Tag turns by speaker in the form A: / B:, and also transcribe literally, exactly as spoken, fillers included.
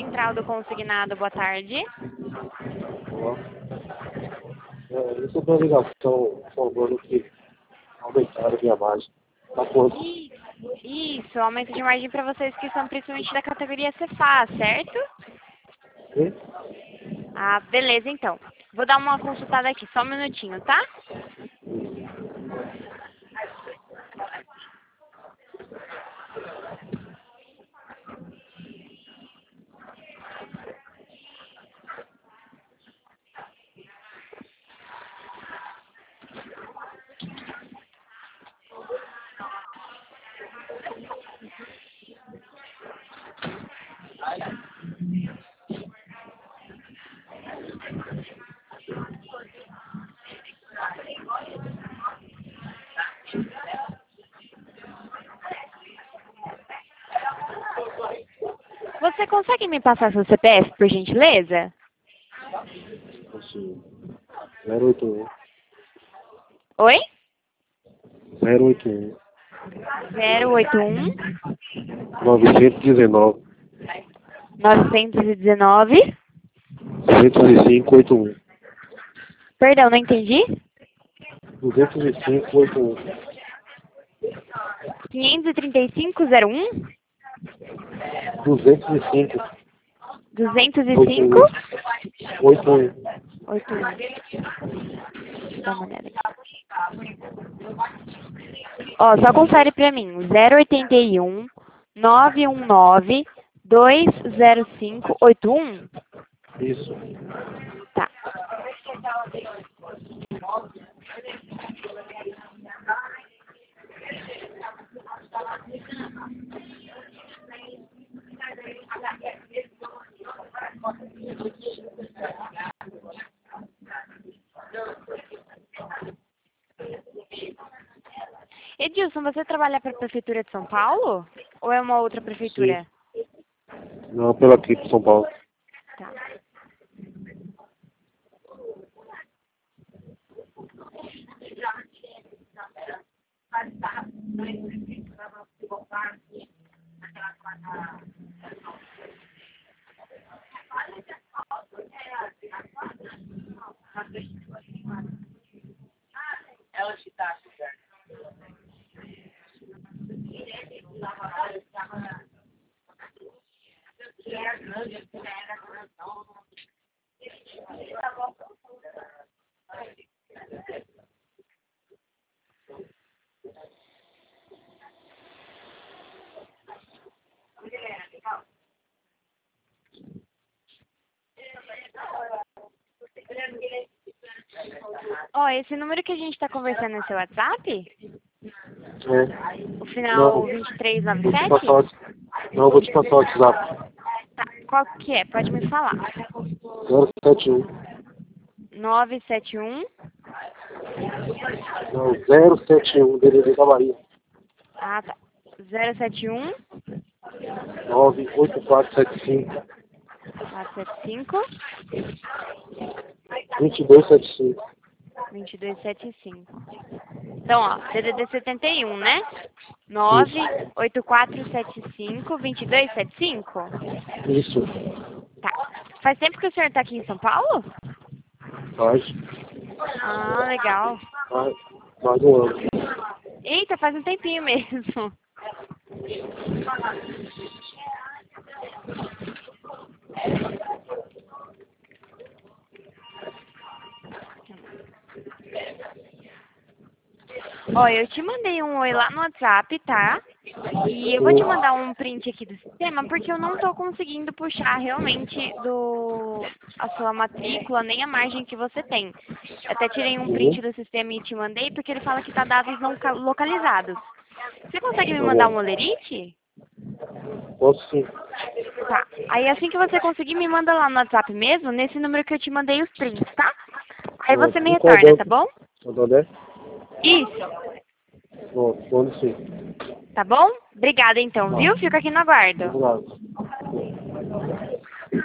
A: Central do Consignado, boa tarde.
B: Olá. É, eu sobre a ligação falando que aumentaram a minha margem. Tá quanto?
A: Isso, aumento de margem para vocês que são principalmente da categoria Cefaz, certo?
B: Sim?
A: Ah, beleza então. Vou dar uma consultada aqui, só um minutinho, tá? Você consegue me passar seu C P F, por gentileza?
B: Assim, zero oito um.
A: Oi?
B: zero oito um.
A: zero oito um
B: novecentos e dezenove.
A: novecentos e dezenove.
B: duzentos e cinco, oitenta e um.
A: Perdão, não entendi?
B: duzentos e cinco, oitenta e um.
A: quinhentos e trinta e cinco, zero um.
B: duzentos e cinco.
A: duzentos e cinco.
B: oitenta e um.
A: oito um. Dá uma olhada aqui. Ó, só confere pra mim. zero oitenta e um, nove um nove, dois zero cinco, oito um.
B: Isso.
A: Tá. Edilson, você trabalha para a Prefeitura de São Paulo? Ou é uma outra prefeitura?
B: Sim. Não, pela aqui de São Paulo.
A: Tá. Ó, esse número que a gente está conversando é seu WhatsApp?
B: É.
A: O final
B: Não.
A: vinte e três
B: Vou
A: noventa
B: te
A: e
B: passar o-
A: sete?
B: Não, vou te passar o WhatsApp.
A: Tá, qual que é? Pode me falar.
B: zero sete um.
A: nove sete um.
B: Não, zero sete um, D D D da Bahia.
A: Ah, tá. zero sete um,
B: nove oito quatro sete cinco.
A: quatro sete cinco,
B: vinte e dois setenta e cinco.
A: dois dois sete cinco. Então, ó, D D D setenta e um, né? nove oito quatro sete cinco, dois dois sete cinco?
B: Isso.
A: Tá. Faz tempo que o senhor tá aqui em São Paulo?
B: Faz.
A: Ah, legal.
B: Faz. Mais um ano.
A: Eita, faz um tempinho mesmo. Ó, eu te mandei um oi lá no WhatsApp, tá? E eu vou te mandar um print aqui do sistema, porque eu não tô conseguindo puxar realmente do a sua matrícula, nem a margem que você tem. Eu até tirei um print do sistema e te mandei, porque ele fala que tá dados não ca- localizados. Você consegue me
B: Tá
A: mandar
B: bom.
A: um olerite?
B: Posso sim.
A: Tá. Aí assim que você conseguir, me manda lá no WhatsApp mesmo, nesse número que eu te mandei os prints, tá? Aí você me
B: Em qual
A: retorna,
B: banco?
A: tá bom?
B: Santander?
A: Isso.
B: Bom, quando sim.
A: Tá bom? Obrigada então, viu? Fico aqui no aguardo.
B: Obrigado.